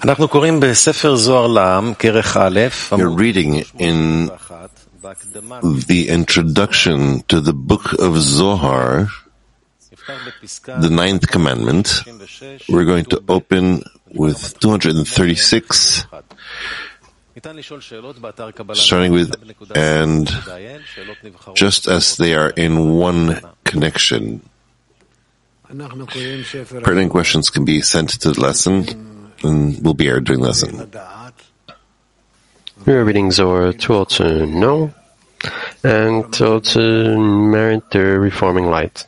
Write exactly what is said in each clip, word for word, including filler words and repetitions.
We're reading in the introduction to the book of Zohar, the ninth commandment. We're going to open with two hundred thirty-six, starting with, and just as they are in one connection. Pertinent questions can be sent to the lesson and will be aired during the lesson. We are reading Zohar two oh two No, and two oh two Merit the Reforming Light.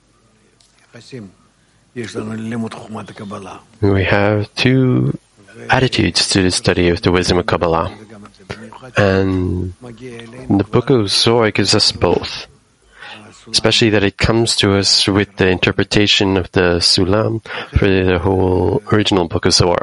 We have two attitudes to the study of the wisdom of Kabbalah, and the book of Zohar gives us both, especially that it comes to us with the interpretation of the Sulam for the whole original book of Zohar.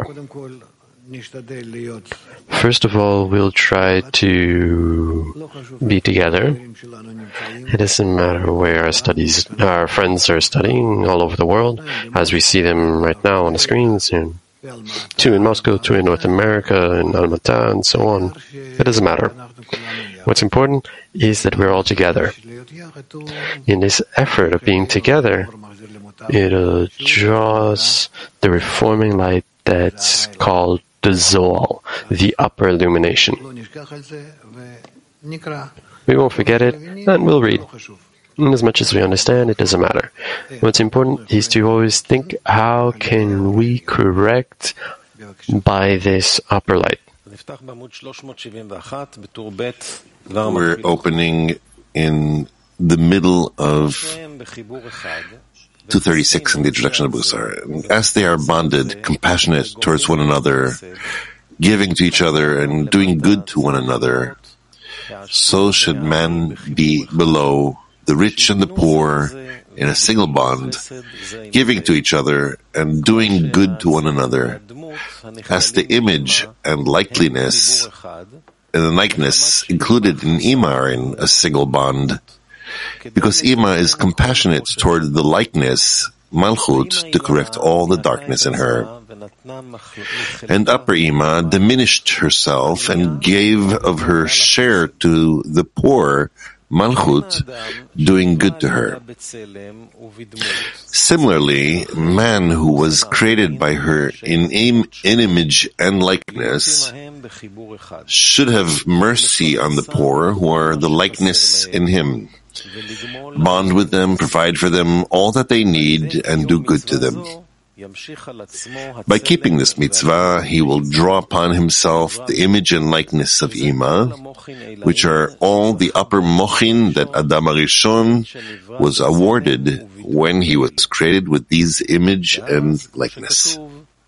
First of all, we'll try to be together. It doesn't matter where our studies, our friends are studying all over the world, as we see them right now on the screens. And two in Moscow, two in North America, in Almaty, and so on. It doesn't matter. What's important is that we're all together. In this effort of being together, it uh, draws the reforming light that's called the Zohar, the upper illumination. We won't forget it, and we'll read. And as much as we understand, it doesn't matter. What's important is to always think, how can we correct by this upper light? We're opening in the middle of two thirty-six in the introduction of Busar. As they are bonded, compassionate towards one another, giving to each other and doing good to one another, so should man be below the rich and the poor in a single bond, giving to each other and doing good to one another, as the image and likeness and the likeness included in Ima are in a single bond, because Ima is compassionate toward the likeness, Malchut, to correct all the darkness in her. And Upper Ima diminished herself and gave of her share to the poor, Malchut, doing good to her. Similarly, man who was created by her in, in image and likeness should have mercy on the poor who are the likeness in him, bond with them, provide for them all that they need, and do good to them. By keeping this mitzvah, he will draw upon himself the image and likeness of Ima, which are all the upper mochin that Adam HaRishon was awarded when he was created with these image and likeness.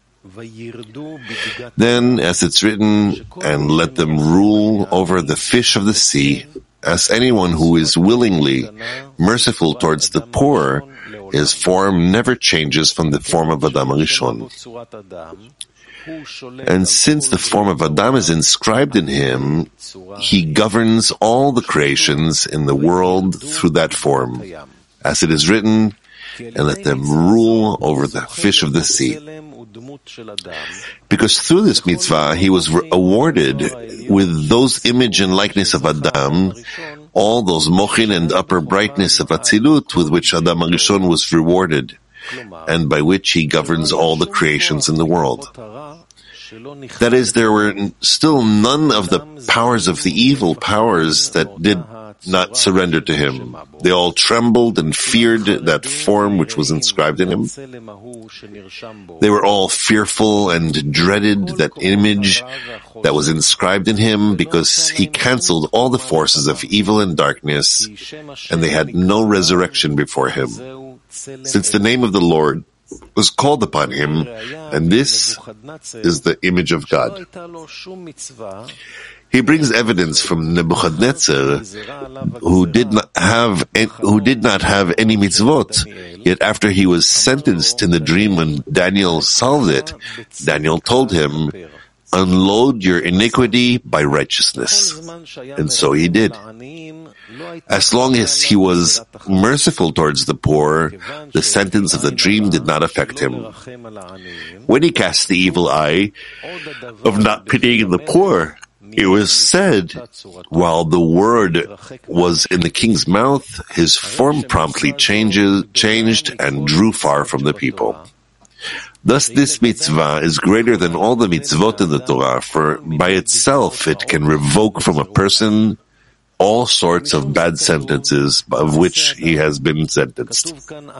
Then, as it's written, and let them rule over the fish of the sea, as anyone who is willingly merciful towards the poor, his form never changes from the form of Adam HaRishon. And since the form of Adam is inscribed in him, he governs all the creations in the world through that form. As it is written, and let them rule over the fish of the sea. Because through this mitzvah, he was re- awarded with those image and likeness of Adam, all those mochin and upper brightness of Atzilut with which Adam HaRishon was rewarded, and by which he governs all the creations in the world. That is, there were still none of the powers of the evil powers that did not surrender to him. They all trembled and feared that form which was inscribed in him. They were all fearful and dreaded that image that was inscribed in him, because he cancelled all the forces of evil and darkness, and they had no resurrection before him. Since the name of the Lord was called upon him, and this is the image of God. He brings evidence from Nebuchadnezzar, who did not have who did not have any mitzvot. Yet after he was sentenced in the dream when Daniel solved it, Daniel told him, "Unload your iniquity by righteousness," and so he did. As long as he was merciful towards the poor, the sentence of the dream did not affect him. When he cast the evil eye of not pitying the poor, it was said, while the word was in the king's mouth, his form promptly changes, changed and drew far from the people. Thus this mitzvah is greater than all the mitzvot in the Torah, for by itself it can revoke from a person all sorts of bad sentences of which he has been sentenced.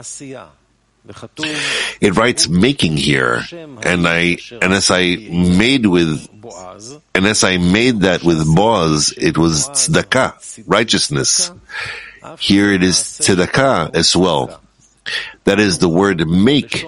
It writes making here, and I and as I made with and as I made that with Boaz, it was tzedakah, righteousness. Here it is tzedakah as well. That is the word make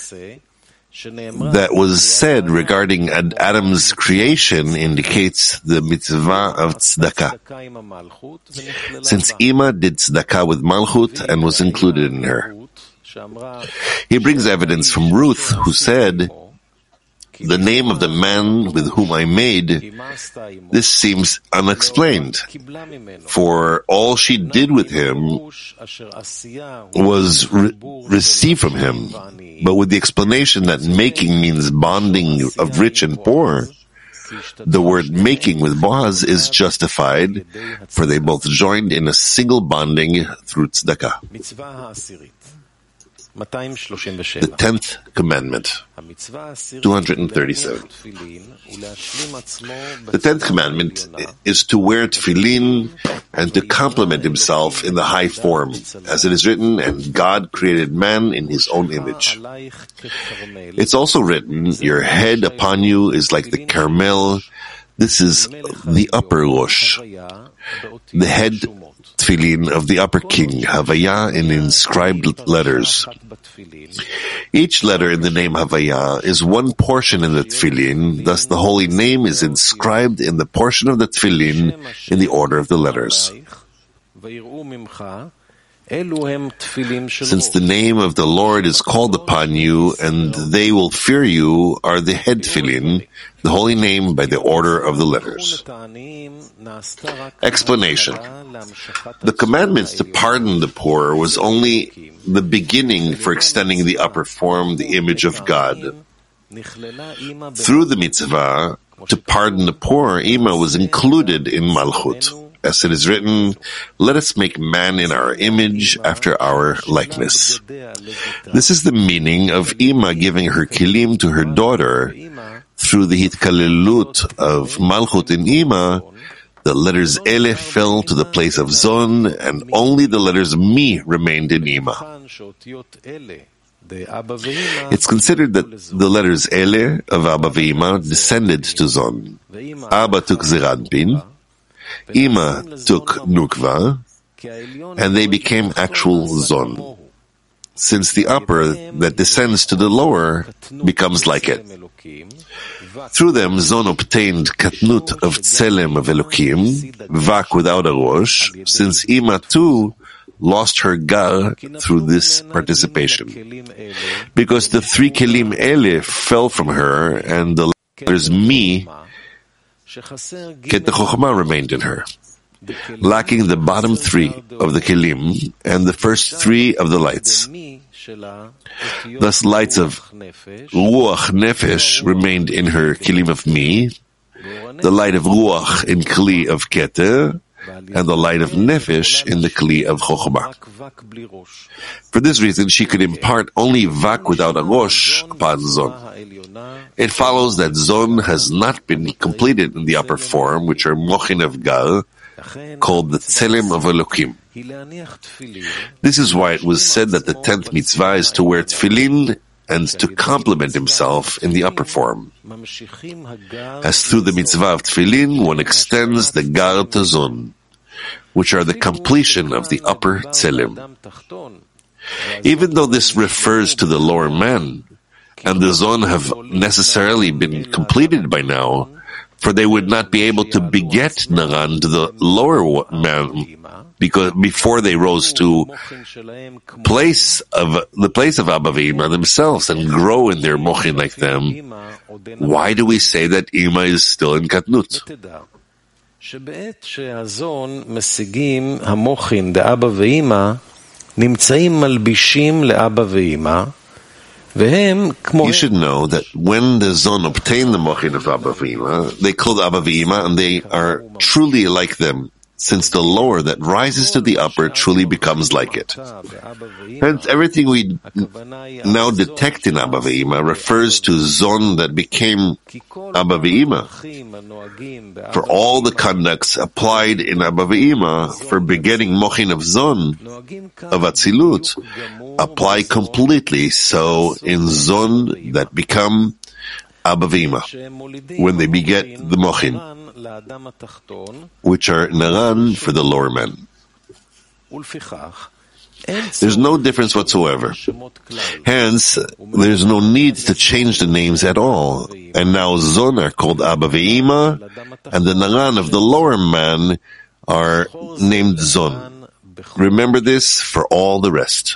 that was said regarding Adam's creation indicates the mitzvah of tzedakah, since Ima did tzedakah with Malchut and was included in her. He brings evidence from Ruth, who said, the name of the man with whom I made, this seems unexplained, for all she did with him was re- received from him. But with the explanation that making means bonding of rich and poor, the word making with Boaz is justified, for they both joined in a single bonding through tzedakah. The tenth commandment, two hundred thirty-seven. The tenth commandment is to wear tefillin and to complement himself in the high form, as it is written, and God created man in his own image. It's also written, your head upon you is like the Carmel. This is the upper Rosh, the head tefillin of the upper king, Havaya, in inscribed letters. Each letter in the name Havaya is one portion in the tefillin, thus the holy name is inscribed in the portion of the tefillin in the order of the letters. Since the name of the Lord is called upon you, and they will fear you, are the head tefillin, the holy name by the order of the letters. Explanation. The commandments to pardon the poor was only the beginning for extending the upper form, the image of God. Through the mitzvah to pardon the poor, Ima was included in Malchut. As it is written, let us make man in our image after our likeness. This is the meaning of Ima giving her kilim to her daughter. Through the hitkalelut of Malchut in Ima, the letters Ele fell to the place of Zon, and only the letters Mi remained in Ima. It's considered that the letters Ele of Abba ve'Ima descended to Zon. Abba took Zeranpin, Ima took Nukva, and they became actual Zon, since the upper that descends to the lower becomes like it. Through them, Zon obtained Katnut of Tselem of Elokim, Vak without a Rosh, since Ima too lost her Gar through this participation. Because the three Kelim Ele fell from her, and the letters Mi, Ket Chochmah, remained in her, lacking the bottom three of the Kelim and the first three of the lights. Thus, lights of Ruach Nefesh remained in her Kelim of Mi, the light of Ruach in Kli of Keter, and the light of Nefesh in the Kli of Chochmah. For this reason, she could impart only Vak without a Rosh upon Zon. It follows that Zon has not been completed in the upper form, which are Mochin of Gal, called the Tselem of Elokim. This is why it was said that the tenth mitzvah is to wear tefillin and to complement himself in the upper form. As through the mitzvah of tefillin, one extends the Gar to Zon, which are the completion of the upper Tselem. Even though this refers to the lower man, and the Zon have necessarily been completed by now, for they would not be able to beget Naran to the lower man, because before they rose to place of the place of Abba ve'Ima themselves and grow in their mochin like them. Why do we say that Ima is still in Katnut? שבעת שהזון משיגים המוחין דאבא ואמא, נמצאים מלבישים לאבא ואמא, והם כמו... You should know that when the Zon obtain the mochin of Abba V'Ima, they call Abba V'Ima, and they are truly like them, since the lower that rises to the upper truly becomes like it. Hence, everything we now detect in Abba V'Ima refers to Zon that became Abba V'Ima. For all the conducts applied in Abba V'Ima for begetting Mochin of Zon, of Atzilut, apply completely so in Zon that become Abba V'Ima, when they beget the Mochin, which are Naran for the lower men. There's no difference whatsoever. Hence, there's no need to change the names at all. And now Zon are called Abba V'Ima, and the Naran of the lower man are named Zon. Remember this for all the rest.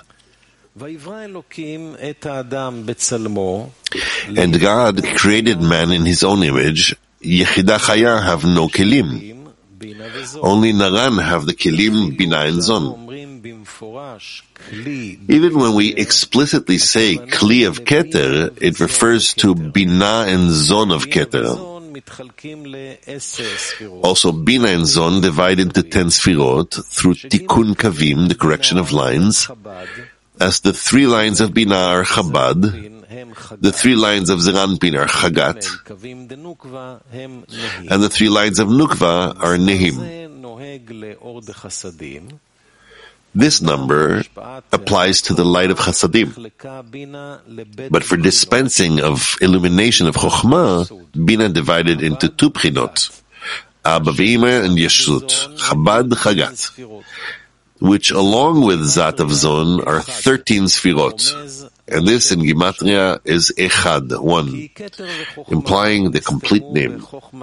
And God created man in his own image. Yechida Chaya have no kelim. Only Naran have the kelim, Bina and Zon. Even when we explicitly say Kli of Keter, it refers to Bina and Zon of Keter. Also, Bina and Zon divide into ten Sfirot through Tikkun Kavim, the correction of lines, as the three lines of Bina are Chabad, the three lines of Zeranpin are Chagat, and the three lines of Nukva are Nehim. This number applies to the light of Chasadim. But for dispensing of illumination of Chokhmah, Bina divided into two Pchinot, Abba V'Ima and Yeshut, Chabad, Chagat, which along with Zat of Zon are thirteen Sfirot. And this in Gematria is Echad, one, implying the complete name.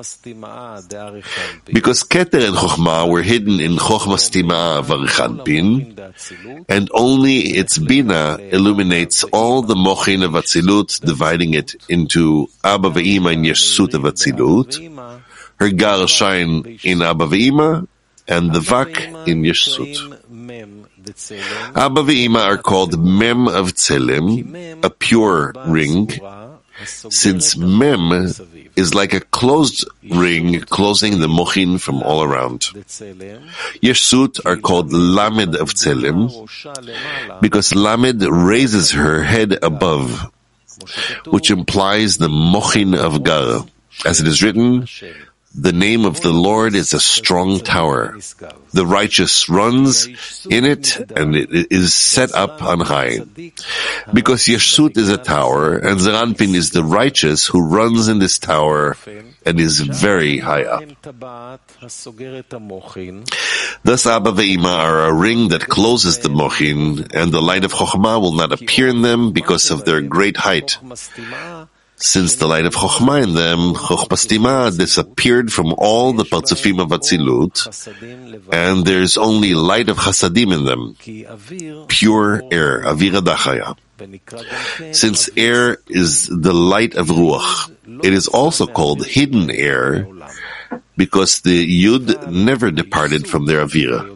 Because Keter and Chokhmah were hidden in Chokhmah Stima of Arichanpin, and only its Bina illuminates all the Mochin of Atzilut, dividing it into Abba V'Ima and Yeshut of Atzilut, her Gar shine in Abba V'Ima, and the Vak in Yeshut. Abba V'Ima are called Mem of Tselem, a pure ring, since Mem is like a closed ring closing the Mochin from all around. Yeshut are called Lamed of Tselem, because Lamed raises her head above, which implies the Mochin of Gar. As it is written, the name of the Lord is a strong tower. The righteous runs in it, and it is set up on high. Because Yeshut is a tower, and Zeranpin is the righteous who runs in this tower and is very high up. Thus Abba V'Ima are a ring that closes the Mochin, and the light of Chokhmah will not appear in them because of their great height. Since the light of Chokhmah in them, Chokhmah Stima, disappeared from all the Partzufim of Atzilut, and there's only light of Chasadim in them, pure air, Avira Dachaya. Since air is the light of Ruach, it is also called hidden air, because the Yud never departed from their Avira.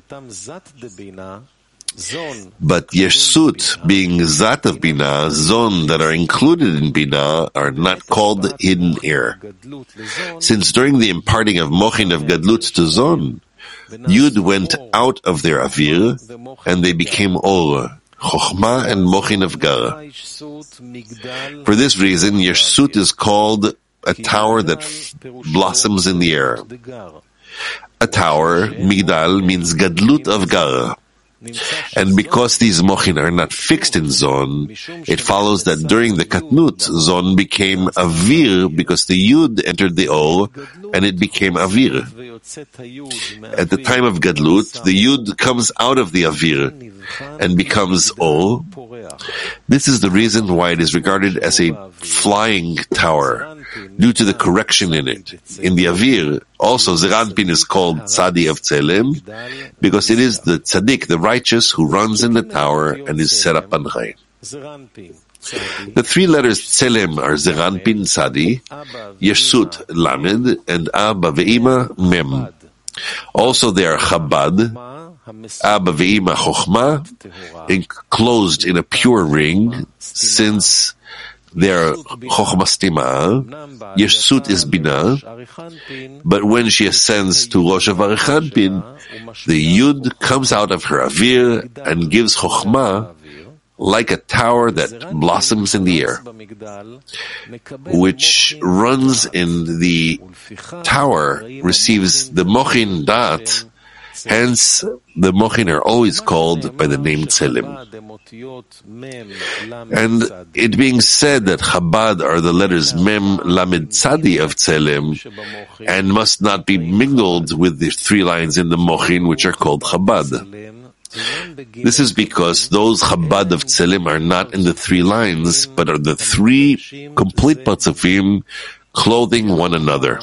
But Yeshut, being Zat of Bina, Zon that are included in Bina, are not called hidden air. Since during the imparting of Mochin of Gadlut to Zon, Yud went out of their Avir, and they became Or, Chokhmah and Mochin of Gar. For this reason, Yeshut is called a tower that f- blossoms in the air. A tower, Migdal, means Gadlut of Gar. And because these mochin are not fixed in Zon, it follows that during the Katnut, Zon became Avir because the Yud entered the Or, and it became Avir. At the time of Gadlut, the Yud comes out of the Avir and becomes Or. This is the reason why it is regarded as a flying tower, due to the correction in it. In the Avir, also Zeranpin is called Tzadi of Tselem, because it is the Tzadik, the righteous, who runs in the tower and is set up on high. The three letters Tselem are Zeranpin Tzadi, Yeshut Lamed, and Abba V'Ima Mem. Also, they are Chabad, Abba Ve'ima Chochma, enclosed in a pure ring, since they are Chochma Stima. Yeshut is Bina, but when she ascends to Rosh Avarichanpin, the Yud comes out of her Avir and gives Chochma like a tower that blossoms in the air, which runs in the tower, receives the Mochin Dat. Hence, the Mochin are always called by the name Tselem. And it being said that Chabad are the letters Mem, Lamed, Tzadi of Tselem, and must not be mingled with the three lines in the Mochin, which are called Chabad. This is because those Chabad of Tselem are not in the three lines, but are the three complete Patzufim clothing one another.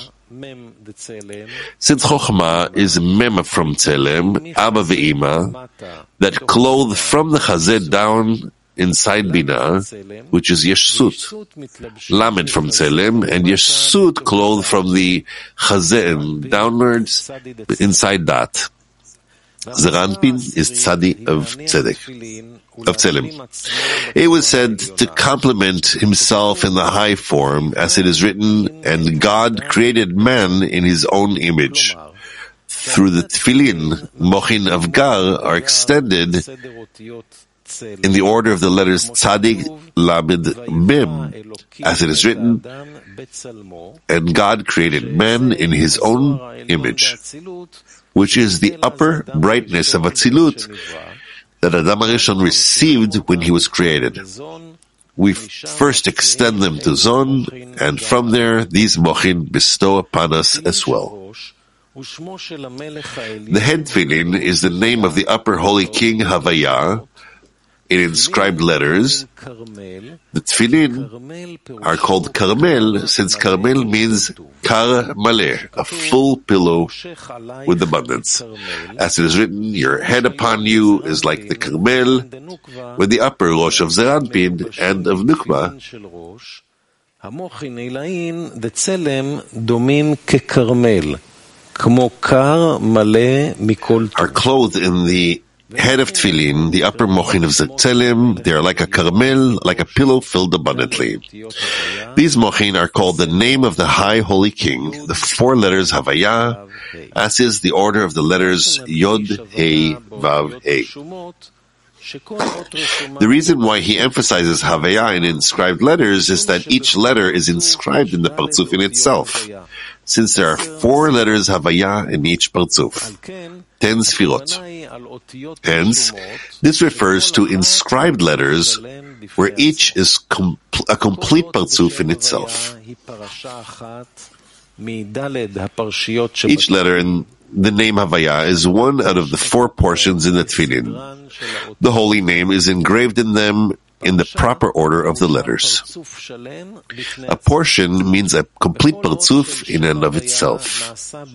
Since Chochma is Mem from Tselem, Abba Ve'ima, that clothe from the Chazed down inside Bina, which is Yeshut, Lamed from Tselem, and Yeshut clothed from the Chazed downwards inside that. Zeranpin is Tzadi of Tzedek, of Tselem. It was said to complement himself in the high form, as it is written, and God created man in his own image. Through the Tefillin, Mochin of Gar are extended in the order of the letters Tzadik, Lamed, Mem, as it is written, and God created man in his own image, which is the upper brightness of Atzilut that Adam HaRishon received when he was created. We first extend them to Zon, and from there these Mochin bestow upon us as well. The head tefillin is the name of the upper holy king Havaya in inscribed letters. The tefillin are called Karmel, since Karmel means Kar Maleh, a full pillow with abundance. As it is written, your head upon you is like the Karmel, with the upper Rosh of Zeranpin and of Nukba are clothed in the head of Tefillin, the upper Mochin of Tselem. They are like a Karmel, like a pillow filled abundantly. These Mochin are called the name of the high holy king, the four letters Havaya, as is the order of the letters Yod, Hei, Vav, Hei. The reason why he emphasizes Havaya in inscribed letters is that each letter is inscribed in the Partzuf in itself, since there are four letters Havaya in each Partzuf, ten Sfirot. Hence, this refers to inscribed letters where each is com- a complete Partzuf in itself. Each letter in the name Havaya is one out of the four portions in the Tefillin. The holy name is engraved in them in the proper order of the letters. A portion means a complete Partzuf in and of itself.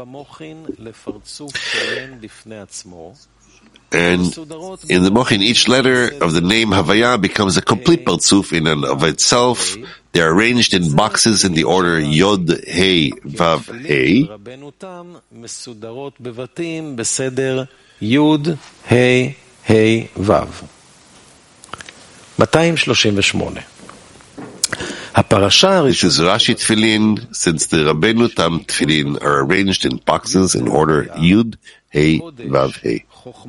And in the Mochin, each letter of the name Havaya becomes a complete Partzuf in and of itself. They are arranged in boxes in the order Yod, Hei, Vav, Hei. Yud, Hei, Hei, Vav. מאתיים שלושים ושמונה. This is Rashi Tefillin, since the Rabbeinu Tam Tefillin are arranged in boxes in order Yud, Hei, Vav, Hei.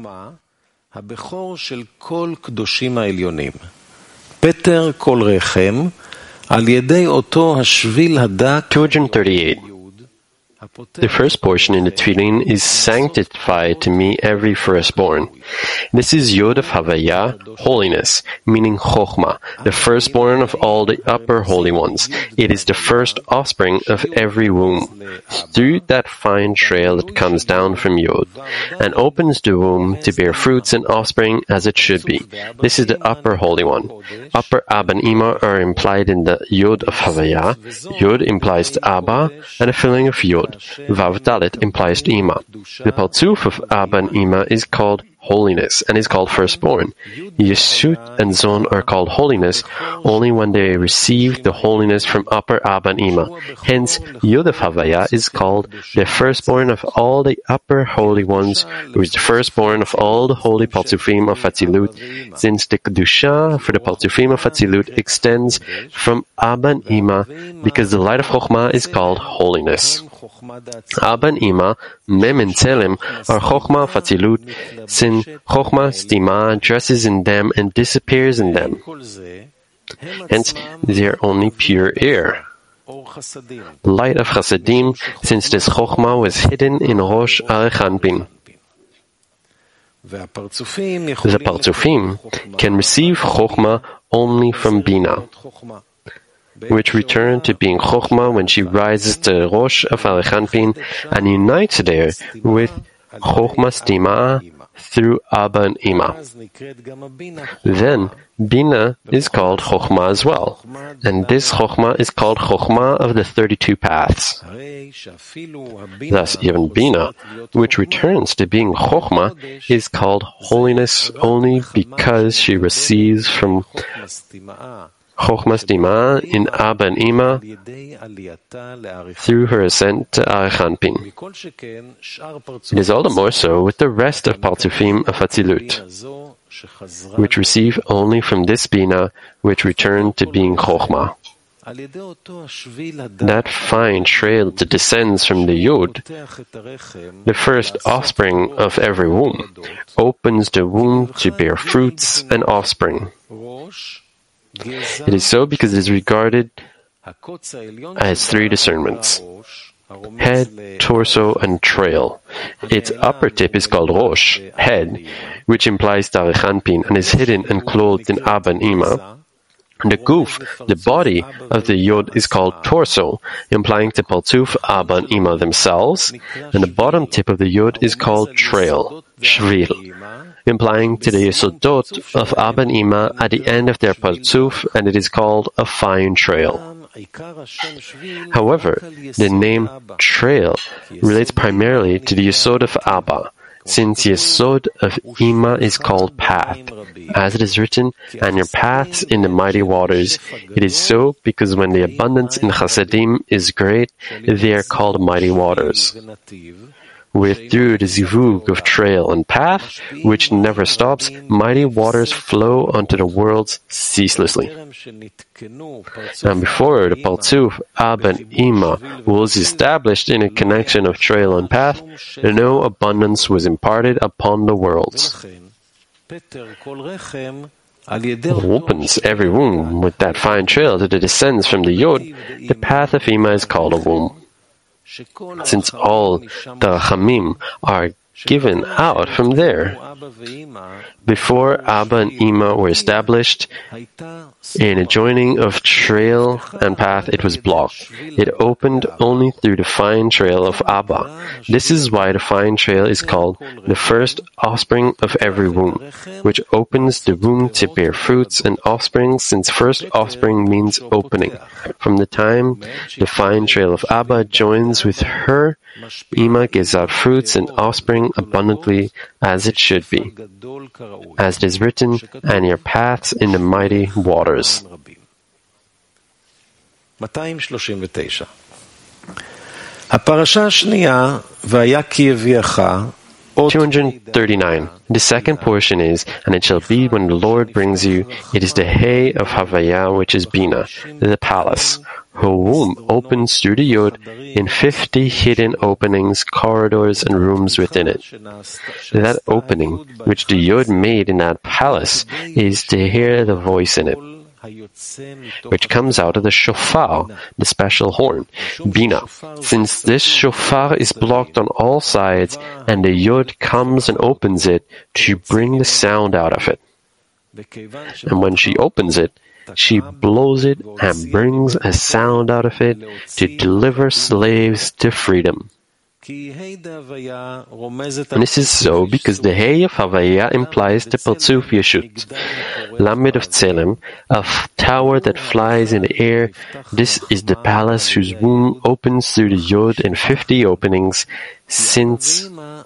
הבכור של כל קדושים העליונים. פטר כל רחם, על ידי אותו השביל הדק. two hundred thirty-eight. The first portion in the Tefillin is sanctified to me every firstborn. This is Yod of Havaya, holiness, meaning Chochma, the firstborn of all the upper holy ones. It is the first offspring of every womb. Through that fine trail that comes down from Yod, and opens the womb to bear fruits and offspring as it should be. This is the upper holy one. Upper Abba and Ima are implied in the Yod of Havaya. Yod implies the Abba, and a filling of Yod. Vav Dalet implies the Ima. The Partzuf of Abba and Ima is called holiness and is called firstborn. Yeshut and Zon are called holiness only when they receive the holiness from upper Abba and Ima. Hence, Yod of Havaya is called the firstborn of all the upper holy ones, who is the firstborn of all the holy Paltufim of Atzilut, since the Kedusha for the Paltufim of Atzilut extends from Abba and Ima, because the light of Chokhmah is called holiness. Abba and Ima, Mem and Tselem, are Chokhmah of Atzilut, since Chokhmah Stima dresses in them and disappears in them. Hence, they are only pure air. Light of Chasadim, since this Chokhmah was hidden in Rosh Arechanpin. The Partzufim can receive Chokhmah only from Bina, which return to being Chokhmah when she rises to Rosh of Arechanpin and unites there with Chokhmah Stima through Abba and Ima. Then Bina is called Chokhmah as well, and this Chokhmah is called Chokhmah of the thirty-two paths. Thus, even Bina, which returns to being Chokhmah, is called holiness only because she receives from Chokhmah Stima in Abba and Ima through her ascent to Arechanpin. It is all the more so with the rest of Partzufim of Atzilut, which receive only from this Bina, which return to being Chokhmah. That fine trail that descends from the Yod, the first offspring of every womb, opens the womb to bear fruits and offspring. It is so because it is regarded as three discernments: head, torso, and trail. Its upper tip is called Rosh, head, which implies Arechanpin and is hidden and clothed in Abba and Ima. The Guf, the body of the Yod, is called torso, implying the Paltuf, Abba and Ima themselves, and the bottom tip of the Yod is called trail, Shvil, implying to the Yesodot of Abba and Ima at the end of their Paltuf, and it is called a fine trail. However, the name trail relates primarily to the Yesod of Abba, since Yesod of Ima is called path, as it is written, and your paths in the mighty waters. It is so because when the abundance in Chasadim is great, they are called mighty waters. With through the zivug of trail and path, which never stops, mighty waters flow onto the worlds ceaselessly. And before the Paltuf, Abba and Ima was established in a connection of trail and path, no abundance was imparted upon the worlds. Opens every womb with that fine trail that it descends from the Yod. The path of Ima is called a womb. Since all the Rachamim are given out from there. Before Abba and Ima were established, in a joining of trail and path it was blocked. It opened only through the fine trail of Abba. This is why the fine trail is called the first offspring of every womb, which opens the womb to bear fruits and offspring, since first offspring means opening. From the time the fine trail of Abba joins with her, Ima gives out fruits and offspring abundantly, as it should be, as it is written, and your paths in the mighty waters. two hundred thirty-nine. The second portion is, and it shall be when the Lord brings you, it is the hay of Havaya, which is Bina, the palace. Her womb opens through the Yod in fifty hidden openings, corridors, and rooms within it. That opening, which the Yod made in that palace, is to hear the voice in it, which comes out of the shofar, the special horn, Bina. Since this shofar is blocked on all sides, and the Yod comes and opens it to bring the sound out of it. And when she opens it, she blows it and brings a sound out of it to deliver slaves to freedom. And this is so because the Hey of Havaya implies the Partzuf Yeshut. Lamed of Tselem, a tower that flies in the air. This is the palace whose womb opens through the Yod in fifty openings, since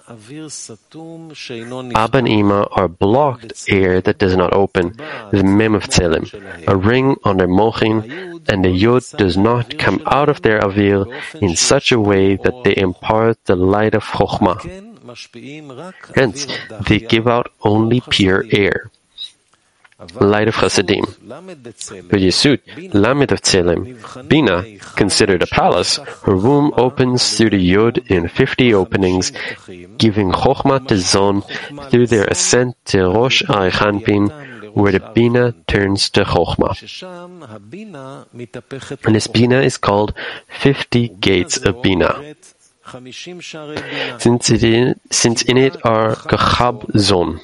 Abba and Ima are blocked air that does not open, the Mem of Tselem, a ring on their mochin, and the Yod does not come out of their avil in such a way that they impart the light of Chokhmah. Hence, they give out only pure air, light of Chasadim. But Yesut, Lamed of Tselem, Bina, considered a palace, her womb opens through the Yod in fifty openings, giving Chokhmah to Zon through their ascent to Rosh Arichanpin, where the Bina turns to Chokhmah. And this Bina is called fifty gates of Bina, since, it in, since in it are Kachab Zon,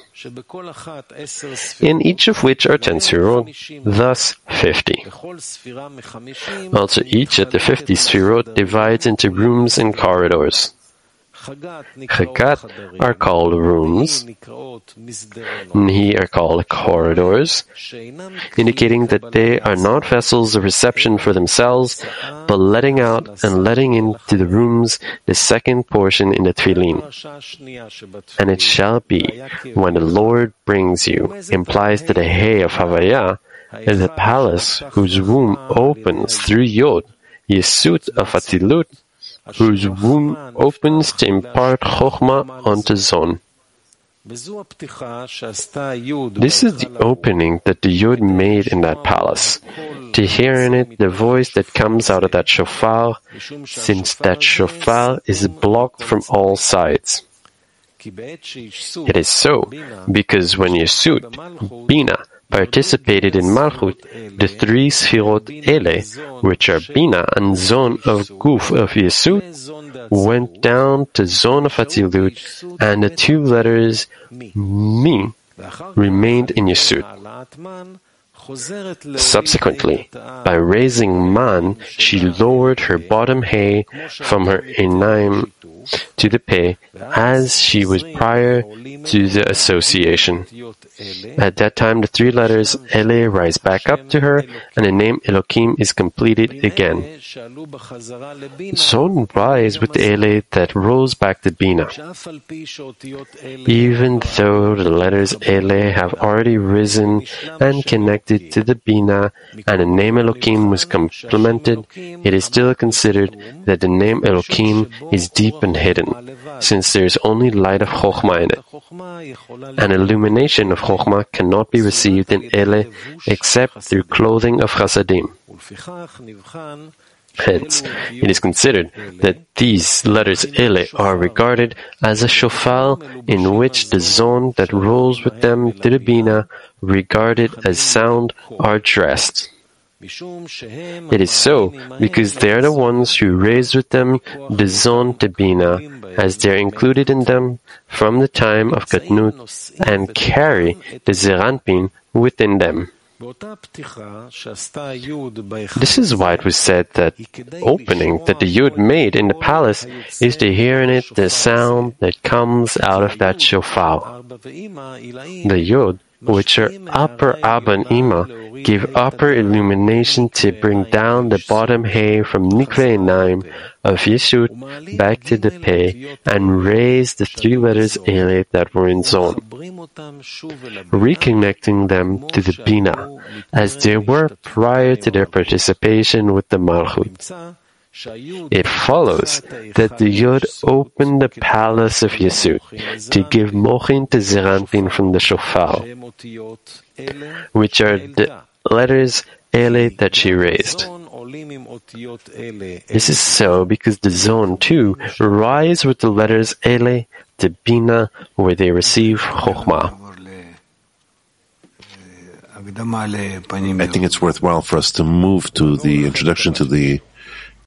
in each of which are ten Sfirot, thus fifty. Also each at the fifty Sfirot divides into rooms and corridors. Chagat are called rooms, Nihi are called corridors, indicating that they are not vessels of reception for themselves, but letting out and letting into the rooms the second portion in the Tefillin. And it shall be, when the Lord brings you, implies that the Hey of Havaya is the palace whose womb opens through Yod, Yesut of Atzilut, whose womb opens to impart Chokhmah onto Zon. This is the opening that the Yod made in that palace, to hear in it the voice that comes out of that shofar, since that shofar is blocked from all sides. It is so, because when Yesut, Bina, participated in Malchut, the three Sfirot Ele, which are Bina and Zon of Guf of Yesut, went down to Zon of Atzilut, and the two letters Mi remained in Yesut. Subsequently, by raising Man, she lowered her bottom Hey from her Einaim to the Peh, as she was prior to the association. At that time, the three letters Ele rise back up to her, and the name Elokim is completed again. So rise with the Ele that rose back to Bina. Even though the letters Ele have already risen and connected to the Bina, and the name Elokim was complemented, it is still considered that the name Elokim is deep and hidden, since there is only light of Chokhmah in it. An illumination of Chokhmah cannot be received in Ele except through clothing of Chasadim. Hence, it is considered that these letters Ele are regarded as a shofar in which the zone that rolls with them to the Bina, regarded as sound, are dressed. It is so because they are the ones who raise with them the zon to Bina, as they are included in them from the time of Katnut, and carry the Zeranpin within them. This is why it was said that opening that the Yud made in the palace is to hear in it the sound that comes out of that shofar. The Yud, which are upper Abba and Ima, give upper illumination to bring down the bottom Hey from Nikveh Einaim of Yeshut back to the Peh, and raise the three letters Ele that were in Zon, reconnecting them to the Bina, as they were prior to their participation with the Malchut. It follows that the Yod opened the palace of Yesut to give mochin to Zeranpin from the shofar, which are the letters Ele that she raised. This is so because the zone too rise with the letters Ele to Bina, where they receive Chokhmah. I think it's worthwhile for us to move to the introduction to the